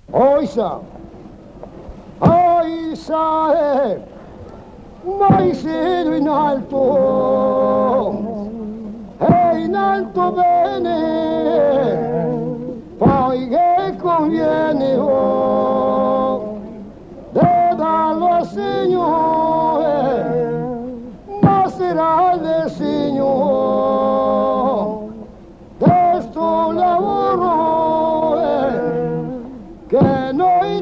Oisa, oisa, mai siedo in alto bene, poi che conviene, de darlo al Signore, ma sarà del Signore, de sto lavoro che noi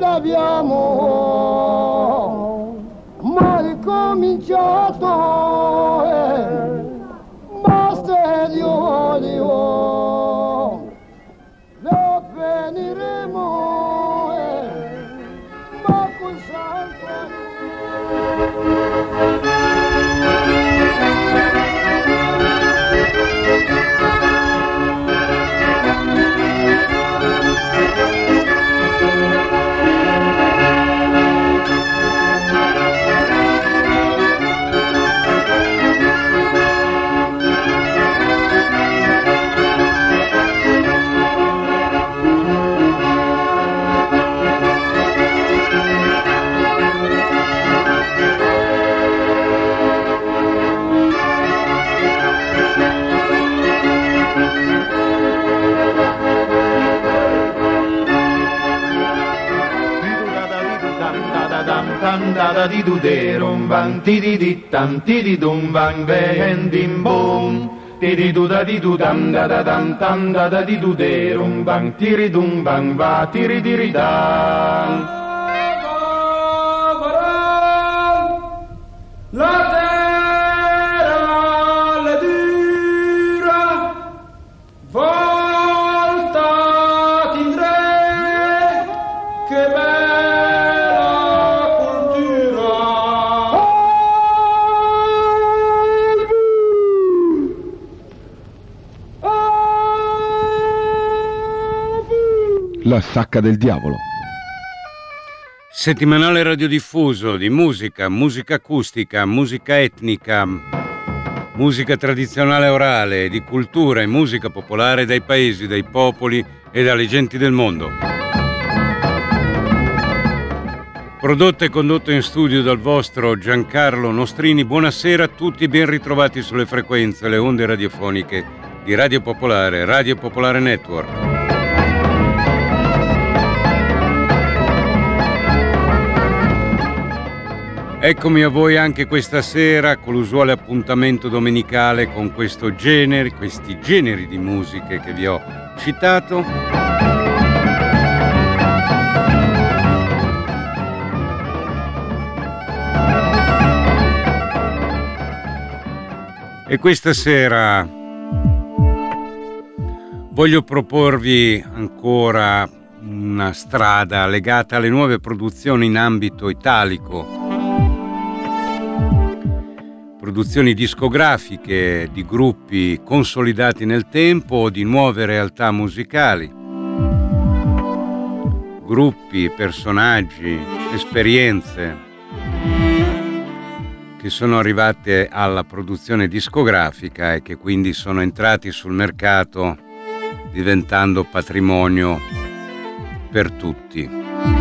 l'abbiamo mai cominciato, ma se Dio vuole lo finiremo, ma con santo da di du de rum bang ti di tam ti di dum bang ven dim bom ti di du da dam da dam tam da di du de rum bang ti ri dum bang va ti ri di ri da. La terra le dura volta tindre che La Sacca del Diavolo. Settimanale radiodiffuso di musica, musica acustica, musica etnica, musica tradizionale orale, di cultura e musica popolare dai paesi, dai popoli e dalle genti del mondo. Prodotto e condotto in studio dal vostro Giancarlo Nostrini. Buonasera a tutti, ben ritrovati sulle frequenze, le onde radiofoniche di Radio Popolare Network. Eccomi a voi anche questa sera con l'usuale appuntamento domenicale con questi generi di musiche che vi ho citato. E questa sera voglio proporvi ancora una strada legata alle nuove produzioni in ambito italico. Produzioni discografiche di gruppi consolidati nel tempo o di nuove realtà musicali. Gruppi, personaggi, esperienze che sono arrivate alla produzione discografica e che quindi sono entrati sul mercato diventando patrimonio per tutti.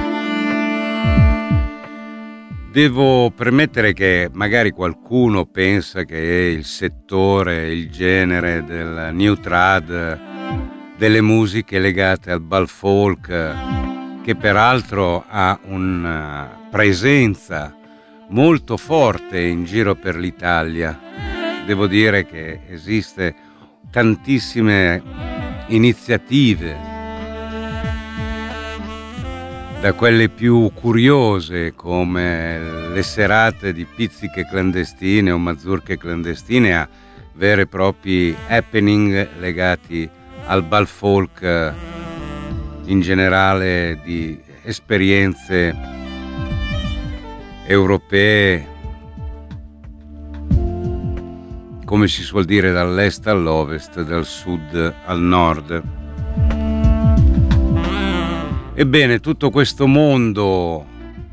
Devo premettere che magari qualcuno pensa che il settore, il genere del new trad, delle musiche legate al bal folk, che peraltro ha una presenza molto forte in giro per l'Italia. Devo dire che esiste tantissime iniziative, da quelle più curiose come le serate di pizziche clandestine o mazurche clandestine a veri e propri happening legati al bal folk, in generale di esperienze europee, come si suol dire, dall'est all'ovest, dal sud al nord. Ebbene, tutto questo mondo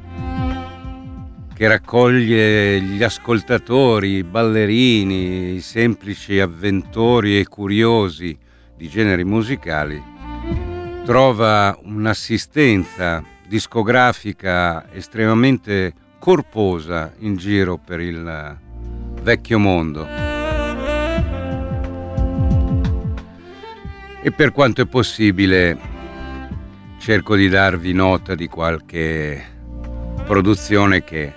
che raccoglie gli ascoltatori, i ballerini, i semplici avventori e curiosi di generi musicali, trova un'assistenza discografica estremamente corposa in giro per il vecchio mondo. E per quanto è possibile cerco di darvi nota di qualche produzione che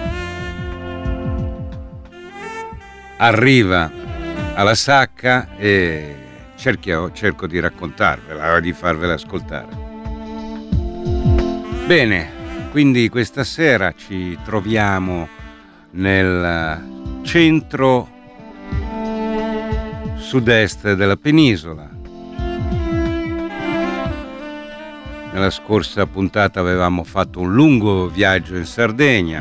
arriva alla sacca e cerco di raccontarvela, di farvela ascoltare. Bene, quindi questa sera ci troviamo nel centro sud-est della penisola. Nella scorsa puntata avevamo fatto un lungo viaggio in Sardegna.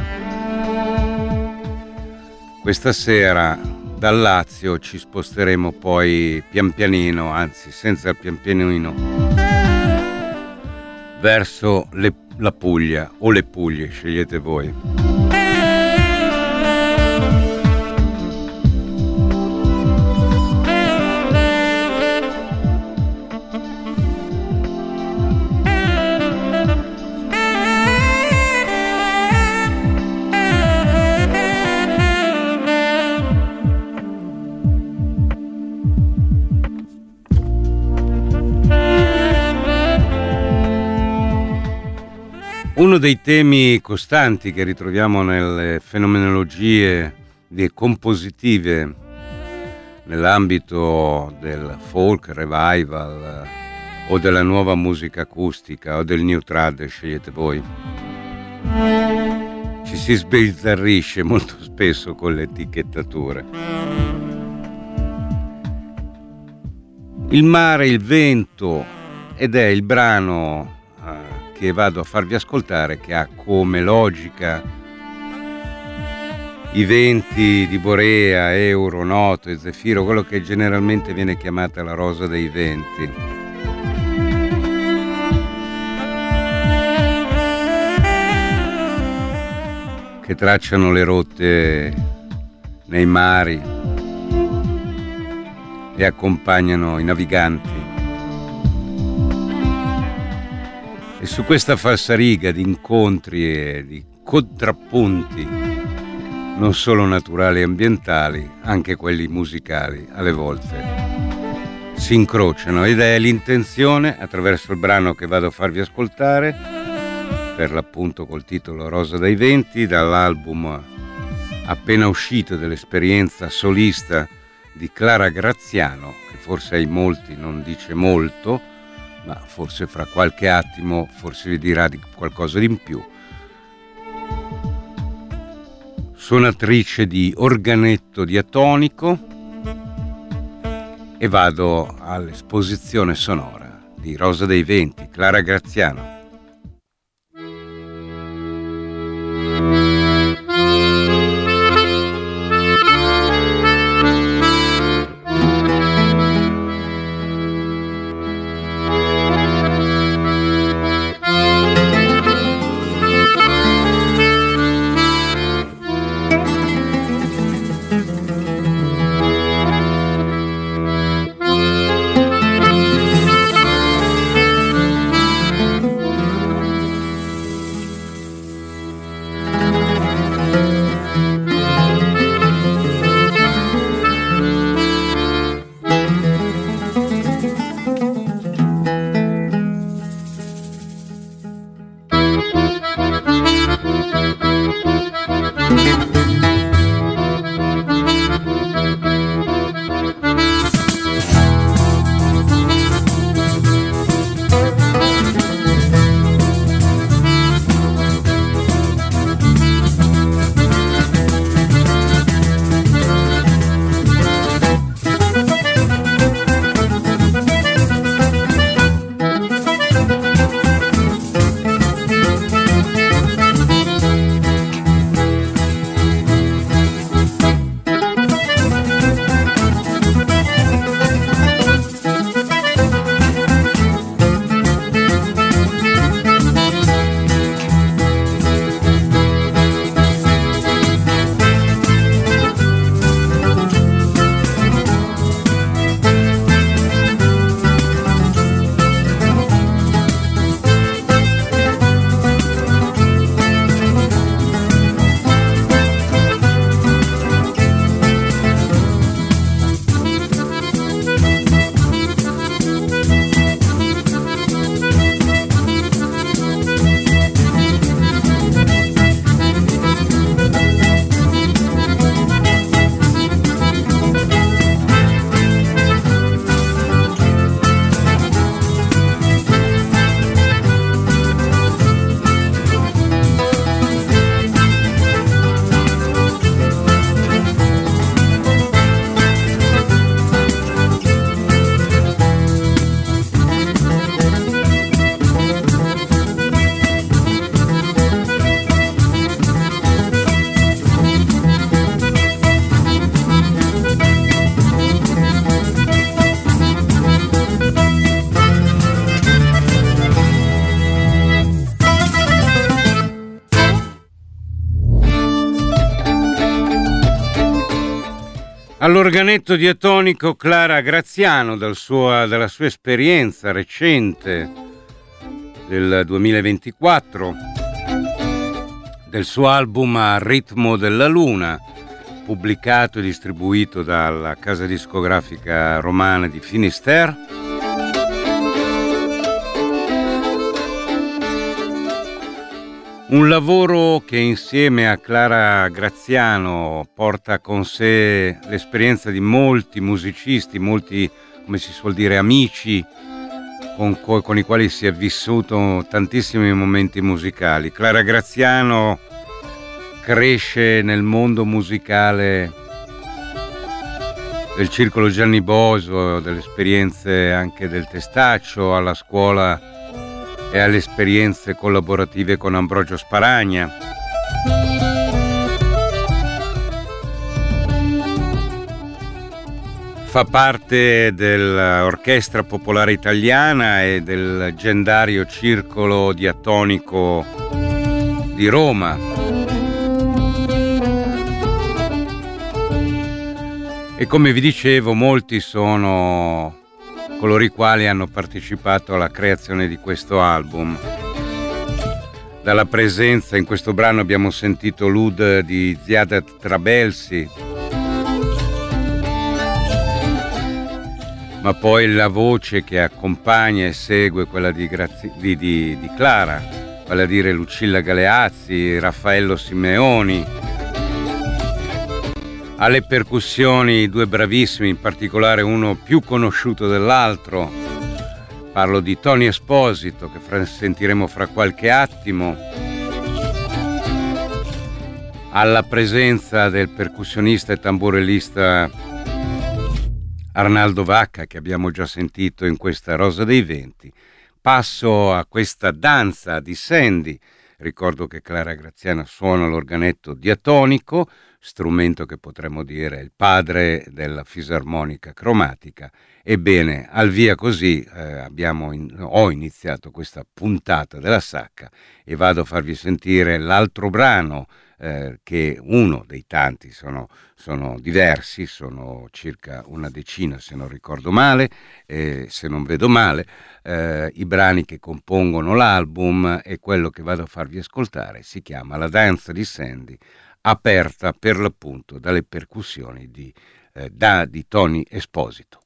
Questa sera dal Lazio ci sposteremo poi pian pianino, anzi senza il pian pianino, verso la Puglia o le Puglie, scegliete voi. Uno dei temi costanti che ritroviamo nelle fenomenologie compositive nell'ambito del folk revival o della nuova musica acustica o del new trad, scegliete voi, ci si sbizzarrisce molto spesso con le etichettature. Il mare, il vento, ed è il brano che vado a farvi ascoltare, che ha come logica i venti di Borea, Euro, Noto e Zefiro, quello che generalmente viene chiamata la rosa dei venti. Che tracciano le rotte nei mari e accompagnano i naviganti. E su questa falsariga di incontri e di contrappunti, non solo naturali e ambientali, anche quelli musicali, alle volte si incrociano, ed è l'intenzione, attraverso il brano che vado a farvi ascoltare, per l'appunto col titolo Rosa dei Venti, dall'album appena uscito dell'esperienza solista di Clara Graziano, che forse ai molti non dice molto, ma forse fra qualche attimo forse vi dirà di qualcosa di in più. Suonatrice di organetto diatonico, e vado all'esposizione sonora di Rosa dei Venti, Clara Graziano. All'organetto diatonico Clara Graziano dalla sua esperienza recente del 2024, del suo album A ritmo della luna, pubblicato e distribuito dalla casa discografica romana di Finisterre. Un lavoro che insieme a Clara Graziano porta con sé l'esperienza di molti musicisti, molti, come si suol dire, amici con i quali si è vissuto tantissimi momenti musicali. Clara Graziano cresce nel mondo musicale del Circolo Gianni Boso, delle esperienze anche del Testaccio, alla scuola e alle esperienze collaborative con Ambrogio Sparagna. Fa parte dell'Orchestra Popolare Italiana e del leggendario Circolo Diatonico di Roma. E come vi dicevo, molti sono coloro i quali hanno partecipato alla creazione di questo album. Dalla presenza in questo brano abbiamo sentito l'oud di Ziadat Trabelsi, ma poi la voce che accompagna e segue quella di Clara, vale a dire Lucilla Galeazzi, Raffaello Simeoni. Alle percussioni due bravissimi, in particolare uno più conosciuto dell'altro. Parlo di Tony Esposito, che sentiremo fra qualche attimo. Alla presenza del percussionista e tamburellista Arnaldo Vacca, che abbiamo già sentito in questa Rosa dei Venti. Passo a questa danza di Sandy. Ricordo che Clara Graziano suona l'organetto diatonico, strumento che potremmo dire è il padre della fisarmonica cromatica. Ebbene, al via così ho iniziato questa puntata della Sacca e vado a farvi sentire l'altro brano, che uno dei tanti, sono diversi, sono circa una decina se non ricordo male, se non vedo male, i brani che compongono l'album, e quello che vado a farvi ascoltare si chiama La danza di Sandy, aperta per l'appunto dalle percussioni di Tony Esposito.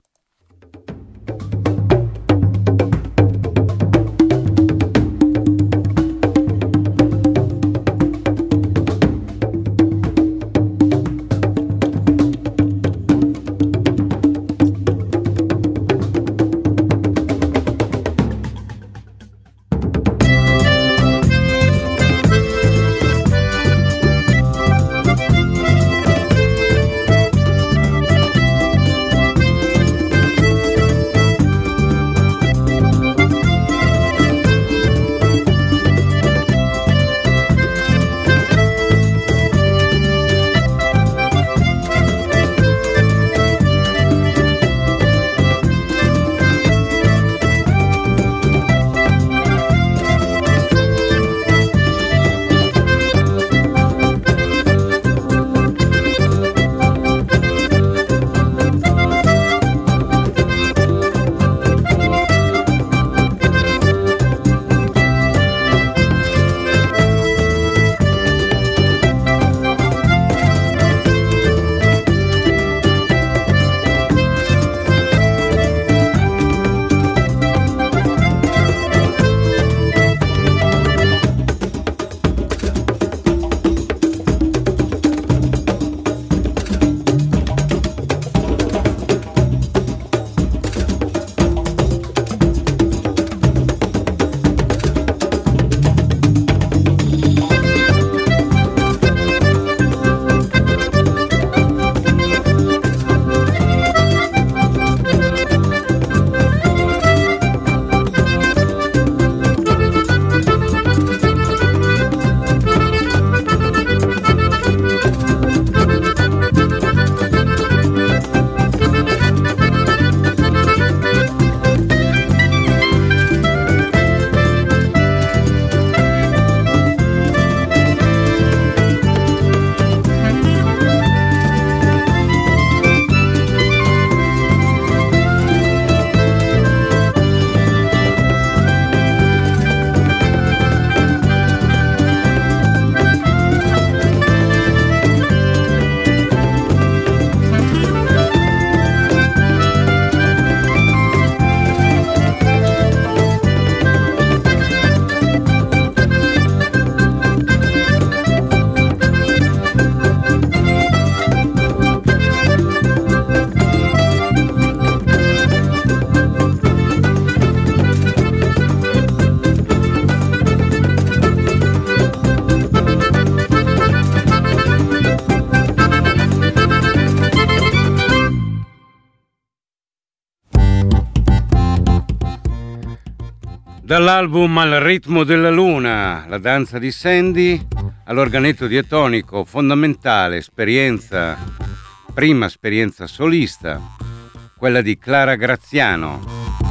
Dall'album Al ritmo della luna, la danza di Sandy, all'organetto diatonico, fondamentale esperienza, prima esperienza solista, quella di Clara Graziano.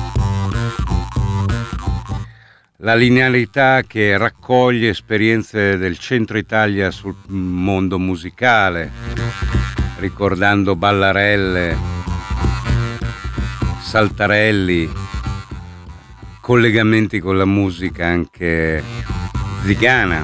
La linearità che raccoglie esperienze del centro Italia sul mondo musicale, ricordando ballarelle, saltarelli, collegamenti con la musica anche zigana.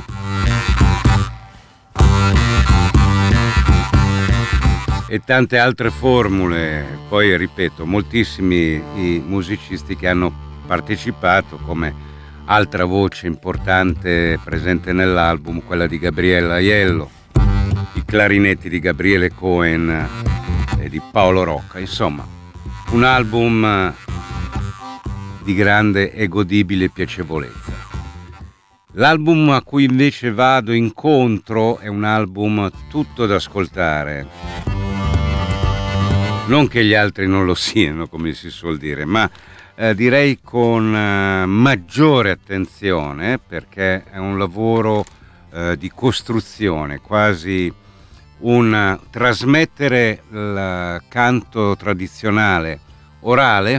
E tante altre formule. Poi ripeto, moltissimi i musicisti che hanno partecipato, come altra voce importante presente nell'album, quella di Gabriella Aiello, i clarinetti di Gabriele Cohen e di Paolo Rocca. Insomma, un album di grande e godibile piacevolezza. L'album a cui invece vado incontro è un album tutto da ascoltare. Non che gli altri non lo siano, come si suol dire, ma direi con maggiore attenzione, perché è un lavoro di costruzione, quasi un trasmettere il canto tradizionale orale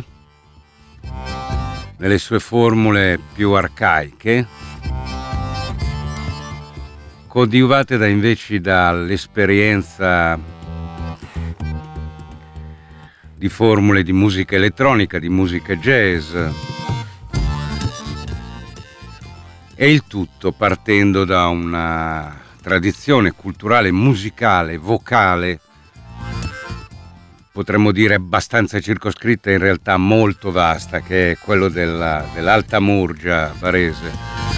nelle sue formule più arcaiche, coadiuvate invece dall'esperienza di formule di musica elettronica, di musica jazz, e il tutto partendo da una tradizione culturale, musicale, vocale, potremmo dire abbastanza circoscritta, in realtà molto vasta, che è quello dell'Alta Murgia barese.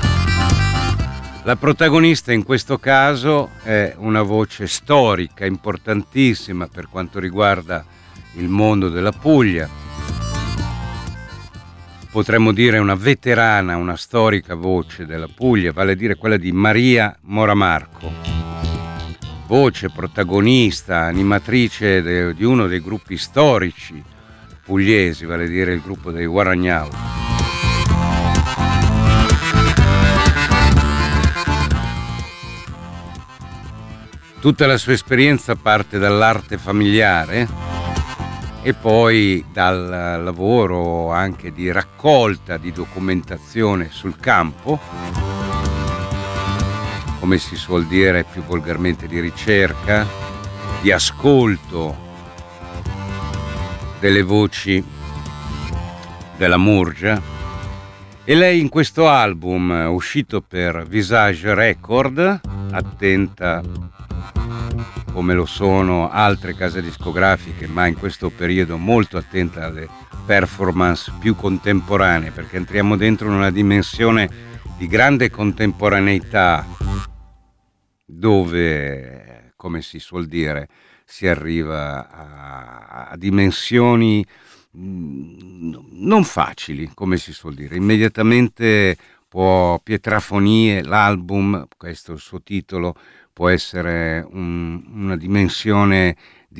La protagonista in questo caso è una voce storica, importantissima per quanto riguarda il mondo della Puglia. Potremmo dire una veterana, una storica voce della Puglia, vale a dire quella di Maria Moramarco. Voce, protagonista, animatrice di uno dei gruppi storici pugliesi, vale a dire il gruppo dei Guaragnau. Tutta la sua esperienza parte dall'arte familiare e poi dal lavoro anche di raccolta, di documentazione sul campo, come si suol dire più volgarmente di ricerca, di ascolto delle voci della Murgia. E lei in questo album uscito per Visage Record, attenta come lo sono altre case discografiche, ma in questo periodo molto attenta alle performance più contemporanee, perché entriamo dentro in una dimensione di grande contemporaneità, dove, come si suol dire, si arriva a dimensioni non facili, come si suol dire. Immediatamente Pietrafonie, l'album, questo è il suo titolo, può essere una dimensione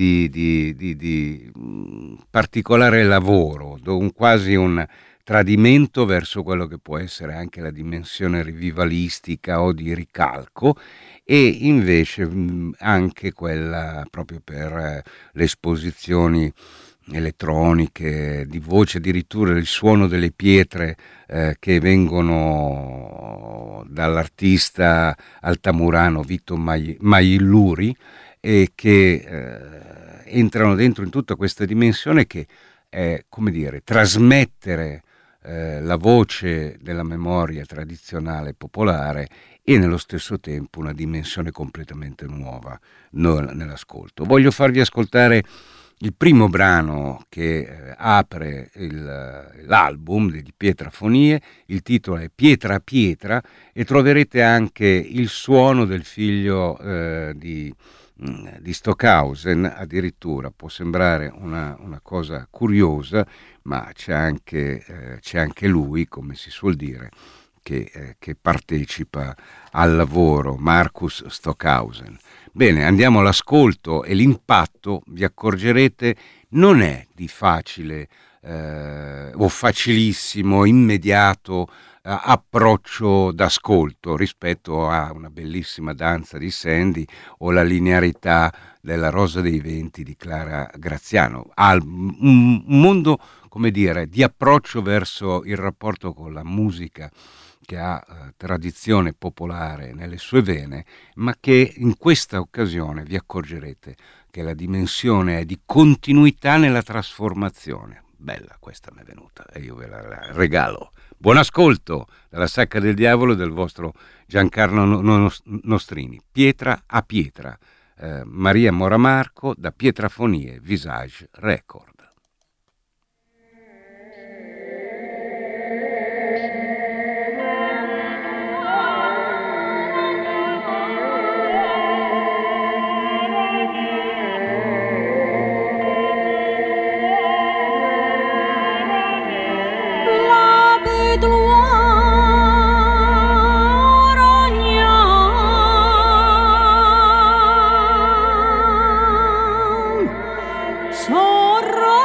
di particolare lavoro, quasi un tradimento verso quello che può essere anche la dimensione rivivalistica o di ricalco, e invece anche quella proprio per le esposizioni elettroniche, di voce, addirittura il suono delle pietre che vengono dall'artista altamurano Vito Mailluri, e che entrano dentro in tutta questa dimensione che è, come dire, trasmettere la voce della memoria tradizionale popolare e nello stesso tempo una dimensione completamente nuova nell'ascolto. Voglio farvi ascoltare il primo brano che apre l'album di Pietrafonie. Il titolo è Pietra a Pietra, e troverete anche il suono del figlio di Stockhausen. Addirittura può sembrare una cosa curiosa, ma c'è anche lui, come si suol dire, che partecipa al lavoro, Marcus Stockhausen. Bene, andiamo all'ascolto, e l'impatto, vi accorgerete, non è di facile o facilissimo, immediato approccio d'ascolto rispetto a una bellissima danza di Sandy o la linearità della Rosa dei Venti di Clara Graziano. Ha un mondo, come dire, di approccio verso il rapporto con la musica che ha tradizione popolare nelle sue vene, ma che in questa occasione vi accorgerete che la dimensione è di continuità nella trasformazione. Bella, questa mi è venuta e io ve la regalo. Buon ascolto dalla Sacca del Diavolo del vostro Giancarlo Nostrini. Pietra a pietra, Maria Moramarco da Pietrafonie Visage Record. Sorro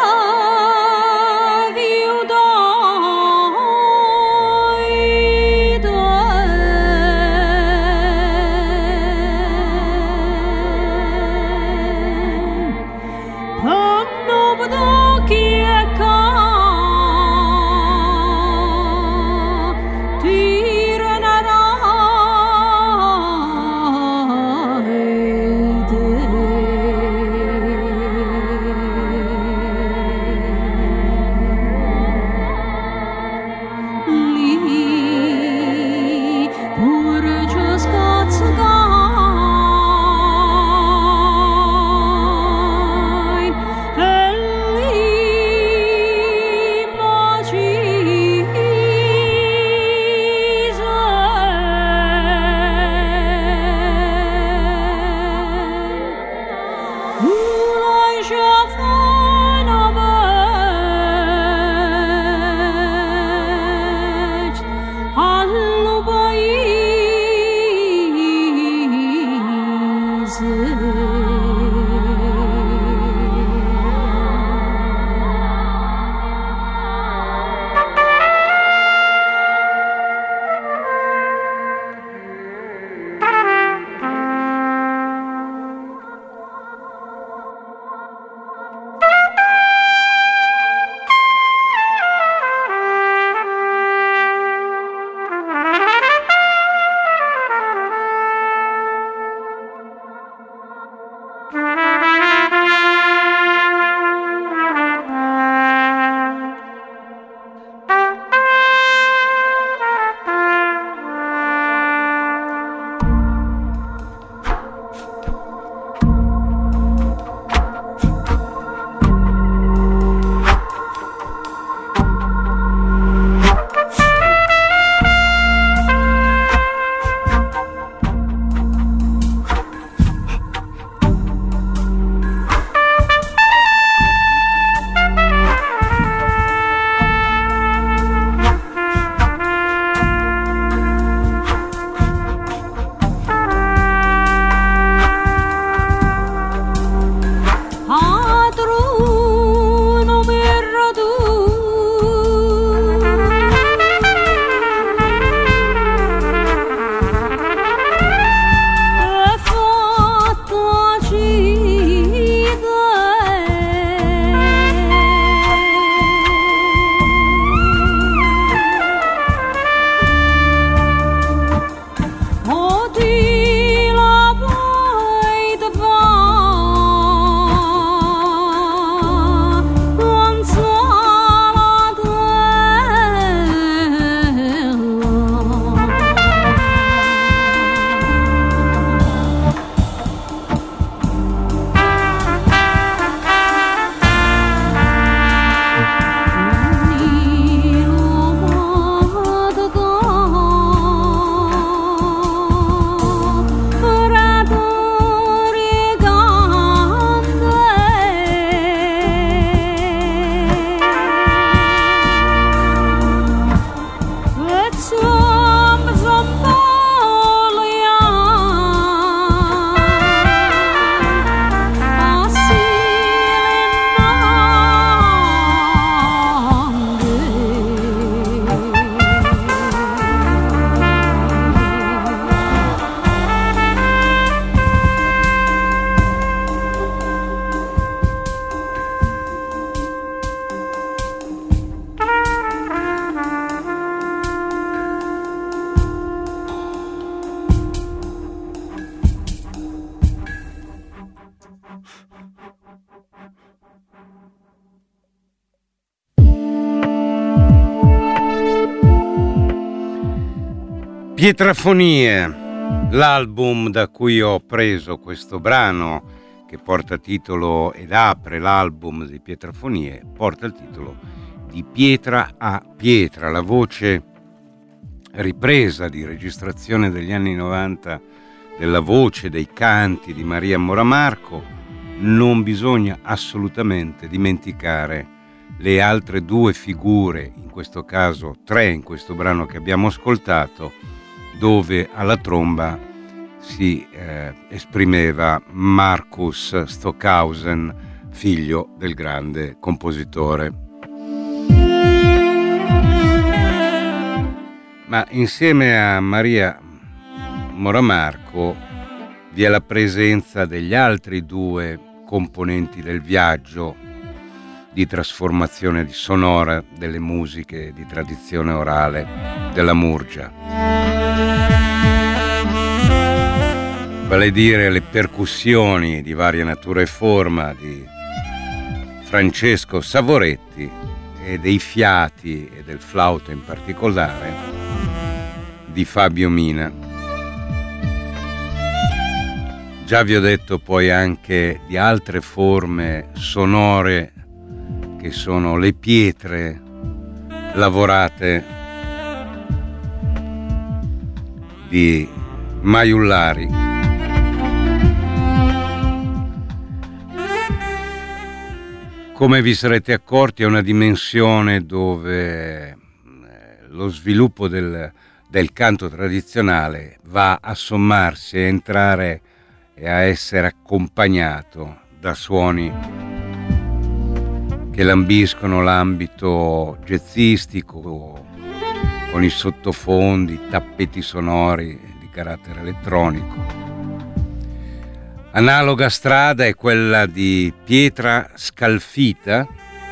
Pietrafonie, l'album da cui ho preso questo brano che porta titolo ed apre l'album di Pietrafonie, porta il titolo Di pietra a pietra, la voce ripresa di registrazione degli anni 90 della voce, dei canti di Maria Moramarco. Non bisogna assolutamente dimenticare le altre due figure, in questo caso tre in questo brano che abbiamo ascoltato, dove alla tromba si esprimeva Markus Stockhausen, figlio del grande compositore. Ma insieme a Maria Moramarco vi è la presenza degli altri due componenti del viaggio di trasformazione sonora delle musiche di tradizione orale della Murgia. Vale a dire le percussioni di varia natura e forma di Francesco Savoretti e dei fiati e del flauto in particolare di Fabio Mina. Già vi ho detto poi anche di altre forme sonore che sono le pietre lavorate di Maiullari. Come vi sarete accorti, è una dimensione dove lo sviluppo del canto tradizionale va a sommarsi, a entrare e a essere accompagnato da suoni che lambiscono l'ambito jazzistico, con i sottofondi, tappeti sonori di carattere elettronico. Analoga strada è quella di Pietra Scalfita,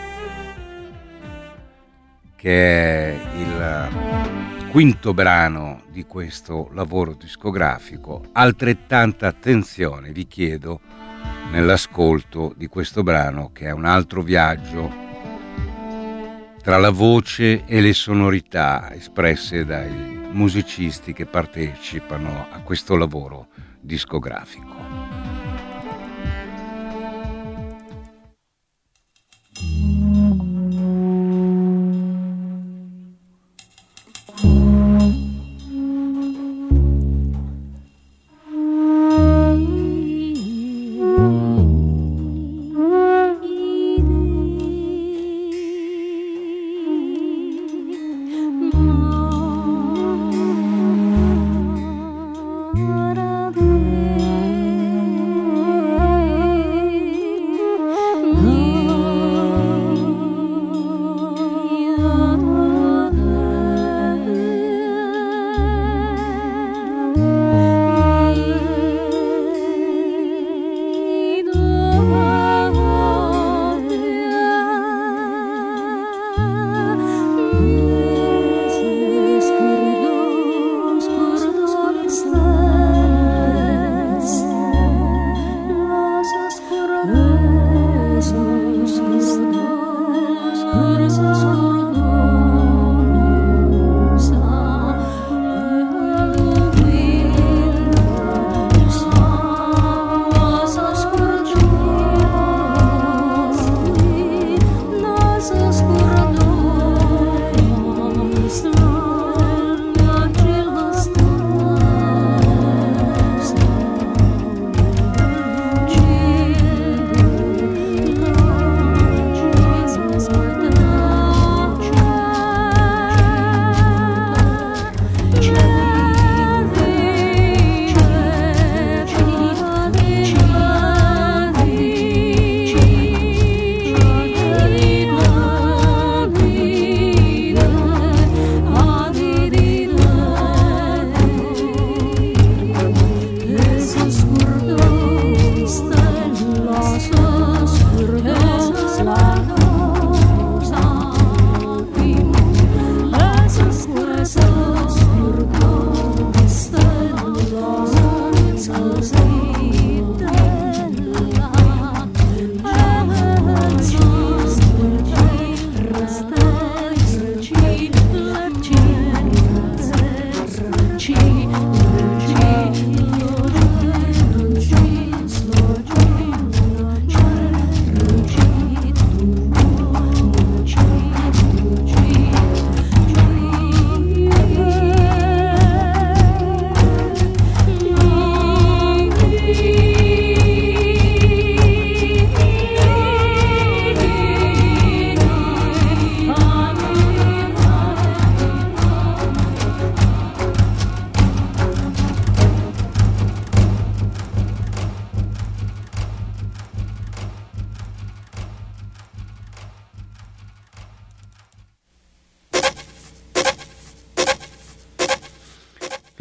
che è il quinto brano di questo lavoro discografico. Altrettanta attenzione vi chiedo nell'ascolto di questo brano, che è un altro viaggio tra la voce e le sonorità espresse dai musicisti che partecipano a questo lavoro discografico.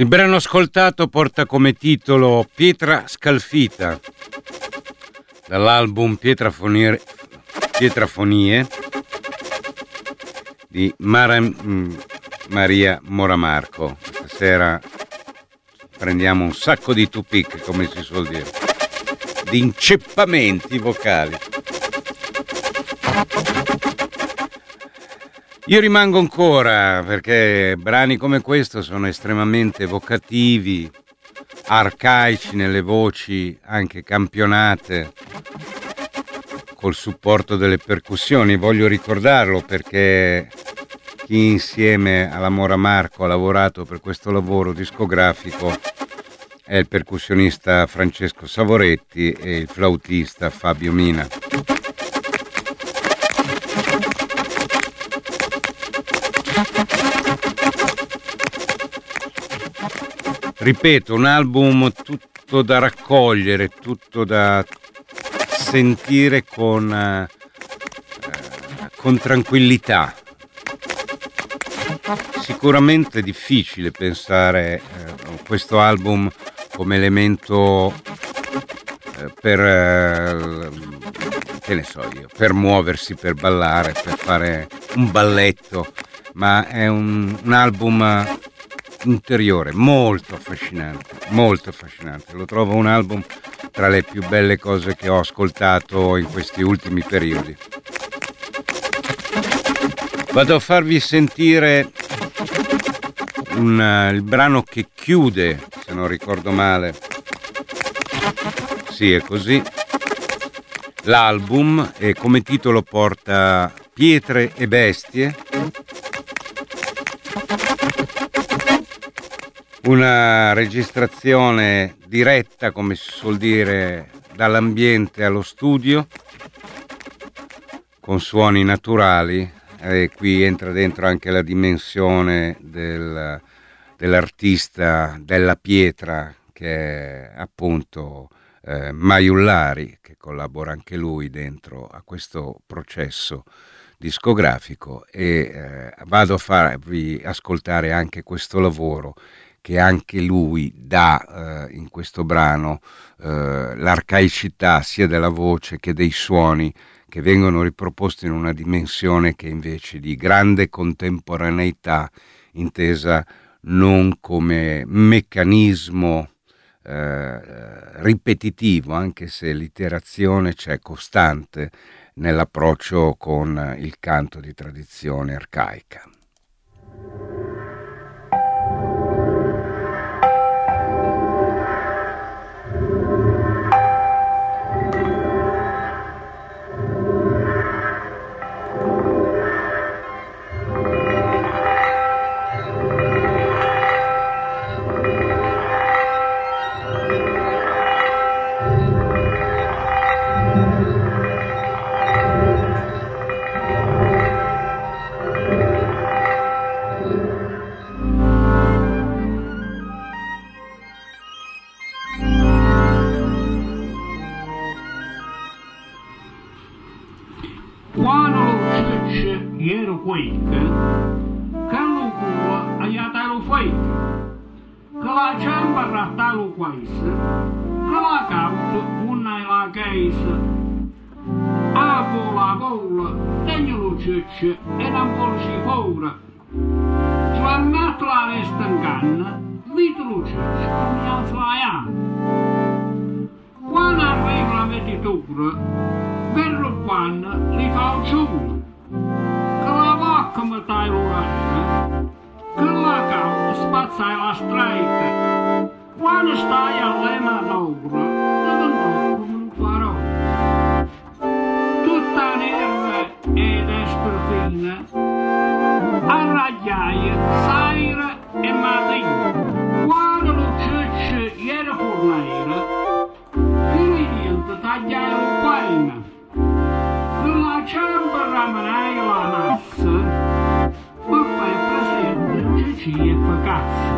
Il brano ascoltato porta come titolo Pietra scalfita, dall'album Pietrafonie di Maria Moramarco. Stasera prendiamo un sacco di tupic, come si suol dire, di inceppamenti vocali. Io rimango ancora perché brani come questo sono estremamente evocativi, arcaici nelle voci, anche campionate, col supporto delle percussioni. Voglio ricordarlo perché chi insieme alla Moramarco ha lavorato per questo lavoro discografico è il percussionista Francesco Savoretti e il flautista Fabio Mina. Ripeto, un album tutto da raccogliere, tutto da sentire con tranquillità. Sicuramente è difficile pensare questo album come elemento che ne so io, per muoversi, per ballare, per fare un balletto, ma è un album interiore molto affascinante, molto affascinante. Lo trovo un album tra le più belle cose che ho ascoltato in questi ultimi periodi. Vado a farvi sentire il brano che chiude, se non ricordo male, sì, è così, l'album, e come titolo porta Pietre e bestie, una registrazione diretta, come si suol dire, dall'ambiente allo studio, con suoni naturali, e qui entra dentro anche la dimensione dell'artista della pietra, che è appunto Maiullari, che collabora anche lui dentro a questo processo discografico, e vado a farvi ascoltare anche questo lavoro che anche lui dà in questo brano, l'arcaicità sia della voce che dei suoni, che vengono riproposti in una dimensione che invece di grande contemporaneità, intesa non come meccanismo ripetitivo, anche se l'iterazione c'è costante nell'approccio con il canto di tradizione arcaica. E non volsi paura. Slannato la resta in canna, vitruce, come al flaiano. Quando arriva la vetitura, verro quando li fa il giorno. Che la vacca mi tai l'orena, che la calda spazza la stretta. Quando stai all'ema d'opera, non troppo non farò. Tutta nera ed espertina, arraggiaia, saira e matina. Quando lo ciccio era fornera, finito tagliare un paina. Per la ciamba ramenai la massa, per fare presente cicci e pacazza.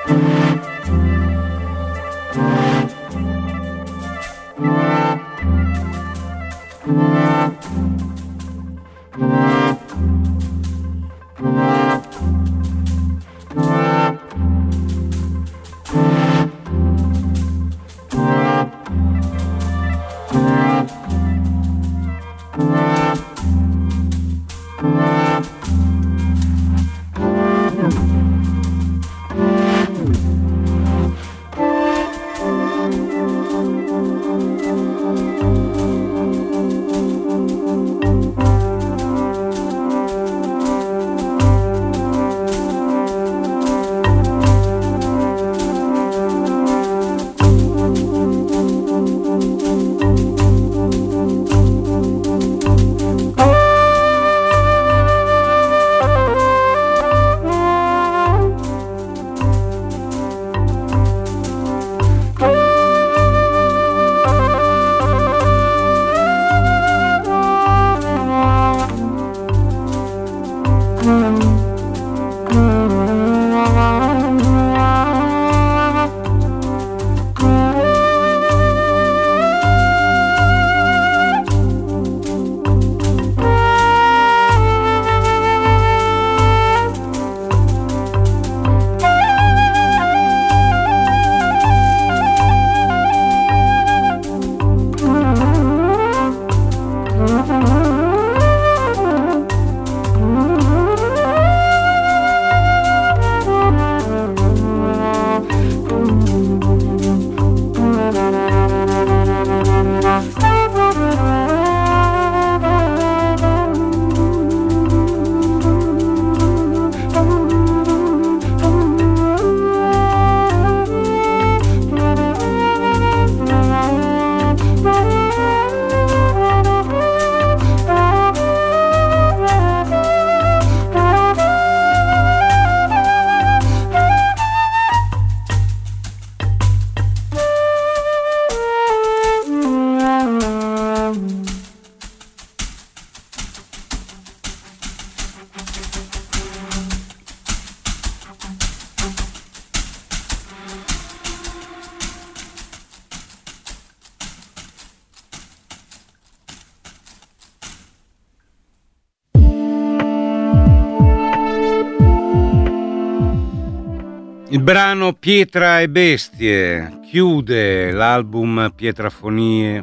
Il brano Pietra e Bestie chiude l'album Pietrafonie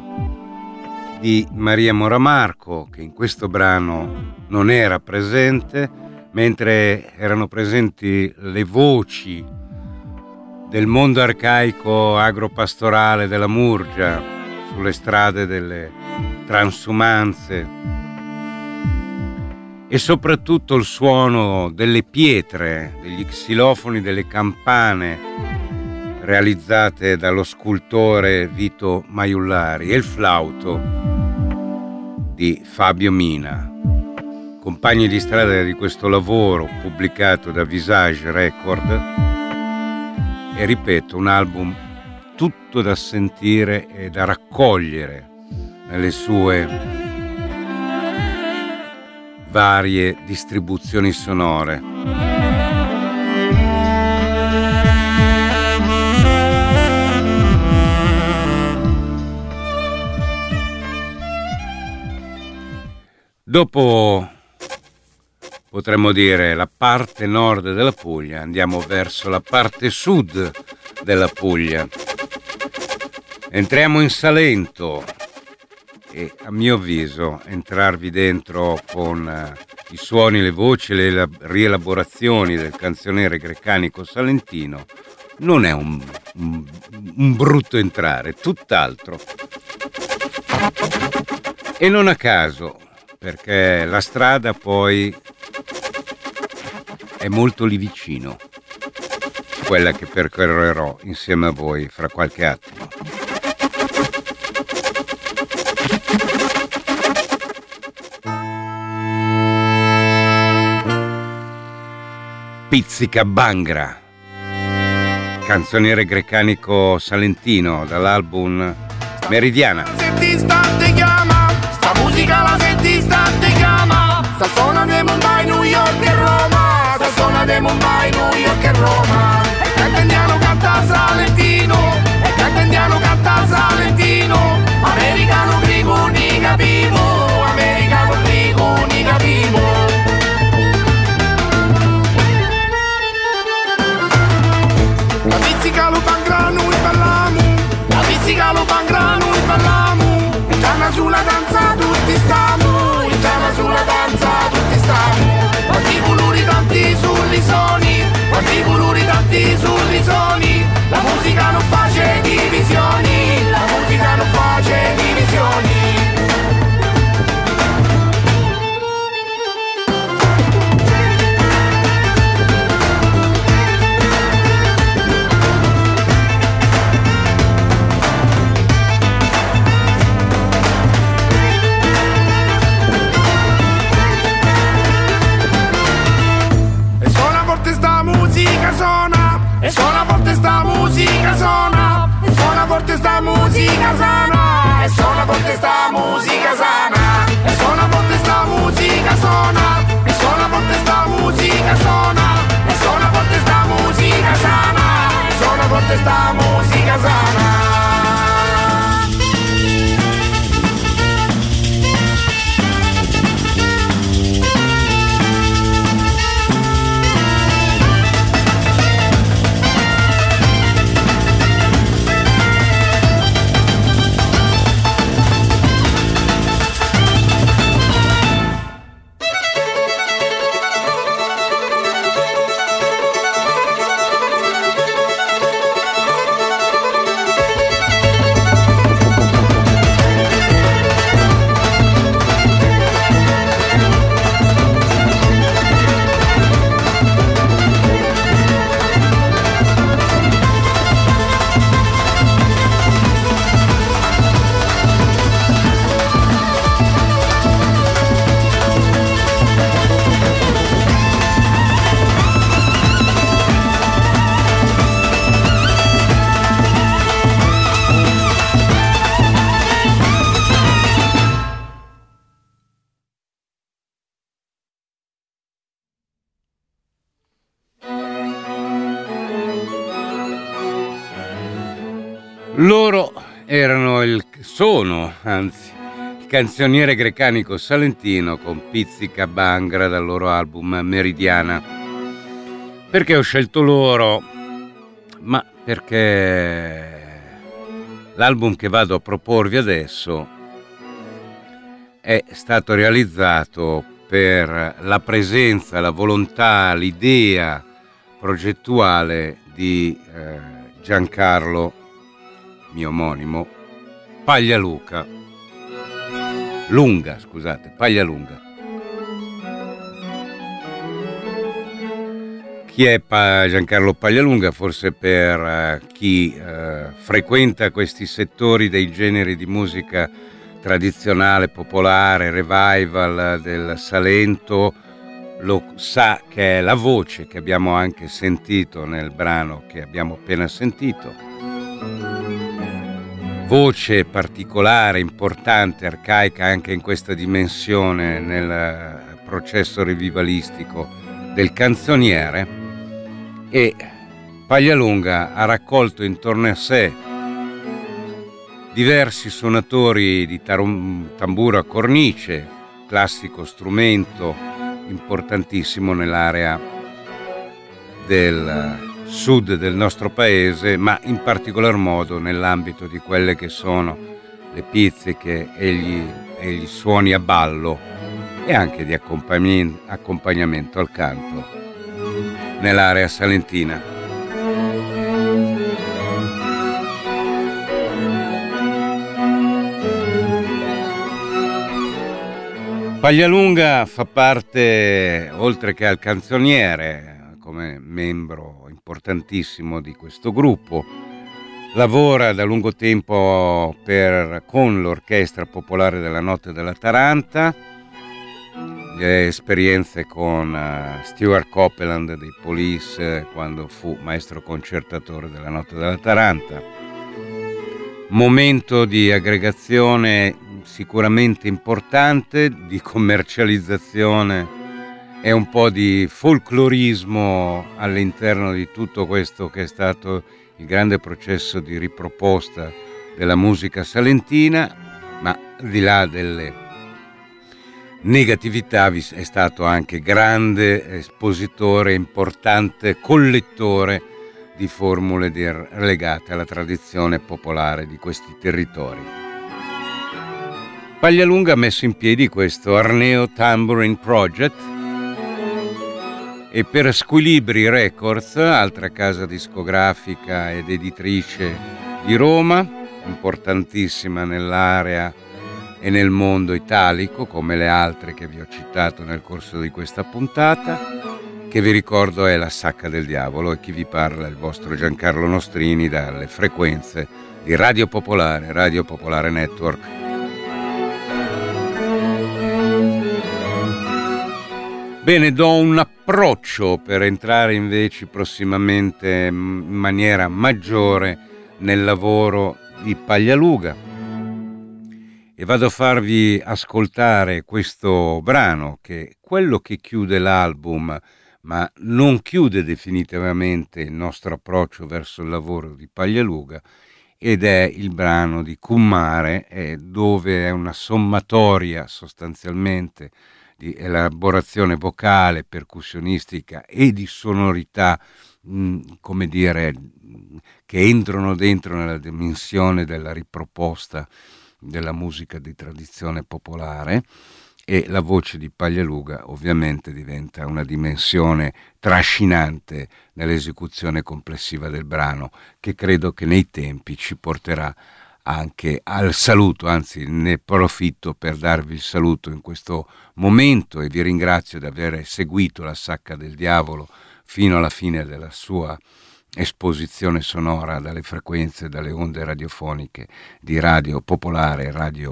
di Maria Moramarco, che in questo brano non era presente, mentre erano presenti le voci del mondo arcaico agropastorale della Murgia sulle strade delle transumanze, e soprattutto il suono delle pietre, degli xilofoni, delle campane realizzate dallo scultore Vito Maiullari, e il flauto di Fabio Mina, compagni di strada di questo lavoro pubblicato da Visage Record. E ripeto, un album tutto da sentire e da raccogliere nelle sue varie distribuzioni sonore. Dopo, potremmo dire, la parte nord della Puglia, andiamo verso la parte sud della Puglia. Entriamo in Salento e, a mio avviso, entrarvi dentro con i suoni, le voci, le rielaborazioni del canzoniere grecanico salentino non è un brutto entrare, tutt'altro. E non a caso, perché la strada poi è molto lì vicino, quella che percorrerò insieme a voi fra qualche attimo. Pizzica Bangra, canzoniere grecanico salentino, dall'album Meridiana. Senti sta te chiama, sta musica la senti sta te chiama, sta suona de Mumbai, New York e Roma, sta suona de Mumbai, New York e Roma, e fisica lo pangra noi balliamo, la fisica lo pangra noi balliamo, intanto sulla danza tutti stiamo, intanto sulla danza tutti stiamo, quanti colori tanti sugli soni, quanti colori tanti sugli soni, la musica non face divisioni, la musica non face divisioni. E suona forte sta musica suona, e suona forte sta musica sana, e suona forte sta musica sana, e suona forte sta musica suona, e suona forte sta musica suona, e suona forte sta musica sana, e suona forte sta musica sana. Loro sono il canzoniere grecanico salentino con Pizzica Bangra dal loro album Meridiana. Perché ho scelto loro? Ma perché l'album che vado a proporvi adesso è stato realizzato per la presenza, la volontà, l'idea progettuale di Giancarlo, mio omonimo, Paglialunga. Chi è Giancarlo Paglialunga? Forse per chi frequenta questi settori dei generi di musica tradizionale, popolare, revival del Salento, lo sa che è la voce che abbiamo anche sentito nel brano che abbiamo appena sentito. Voce particolare, importante, arcaica anche in questa dimensione nel processo revivalistico del canzoniere, e Paglialunga ha raccolto intorno a sé diversi suonatori di tamburo a cornice, classico strumento importantissimo nell'area del sud del nostro paese, ma in particolar modo nell'ambito di quelle che sono le pizziche e gli suoni a ballo e anche di accompagnamento al canto nell'area salentina. Paglialunga fa parte, oltre che al canzoniere, come membro importantissimo di questo gruppo, lavora da lungo tempo con l'Orchestra Popolare della Notte della Taranta, le esperienze con Stewart Copeland dei Police quando fu maestro concertatore della Notte della Taranta. Momento di aggregazione sicuramente importante, di commercializzazione e un po' di folclorismo all'interno di tutto questo che è stato il grande processo di riproposta della musica salentina, ma al di là delle negatività è stato anche grande espositore, importante collettore di formule legate alla tradizione popolare di questi territori. Paglialunga ha messo in piedi questo Arneo Tambourine Project e per Squilibri Records, altra casa discografica ed editrice di Roma, importantissima nell'area e nel mondo italico, come le altre che vi ho citato nel corso di questa puntata, che vi ricordo è la Sacca del Diavolo, e chi vi parla è il vostro Giancarlo Nostrini dalle frequenze di Radio Popolare Network. Bene, do un approccio per entrare invece prossimamente in maniera maggiore nel lavoro di Paglialuga e vado a farvi ascoltare questo brano, che è quello che chiude l'album, ma non chiude definitivamente il nostro approccio verso il lavoro di Paglialuga, ed è il brano di Cummare, dove è una sommatoria sostanzialmente di elaborazione vocale, percussionistica e di sonorità, come dire, che entrano dentro nella dimensione della riproposta della musica di tradizione popolare, e la voce di Paglialuga ovviamente diventa una dimensione trascinante nell'esecuzione complessiva del brano, che credo che nei tempi ci porterà anche al saluto, anzi ne approfitto per darvi il saluto in questo momento e vi ringrazio di aver seguito la Sacca del Diavolo fino alla fine della sua esposizione sonora dalle frequenze, dalle onde radiofoniche di Radio Popolare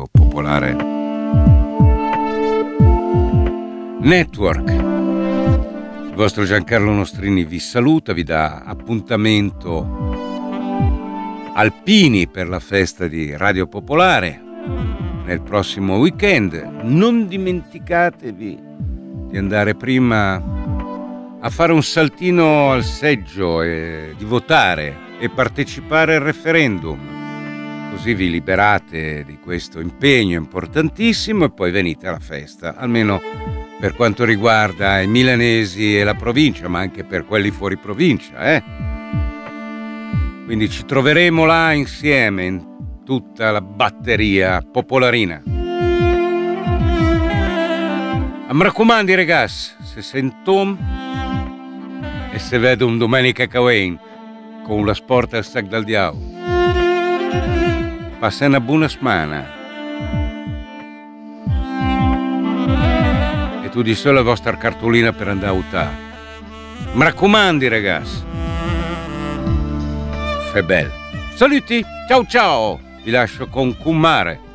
Network. Il vostro Giancarlo Nostrini vi saluta, vi dà appuntamento al Pini per la festa di Radio Popolare nel prossimo weekend. Non dimenticatevi di andare prima a fare un saltino al seggio e di votare e partecipare al referendum, così vi liberate di questo impegno importantissimo e poi venite alla festa, almeno per quanto riguarda i milanesi e la provincia, ma anche per quelli fuori provincia, Quindi ci troveremo là insieme in tutta la batteria popolarina. Mi raccomando, ragazzi, se sentom e se vedo un domenica Cawain con la sport al Sac del Diavolo, passa una buona settimana. E tu di solo la vostra cartolina per andare a utare. Mi raccomando, ragazzi. Fai bello. Saluti, ciao ciao, vi lascio con Cummare.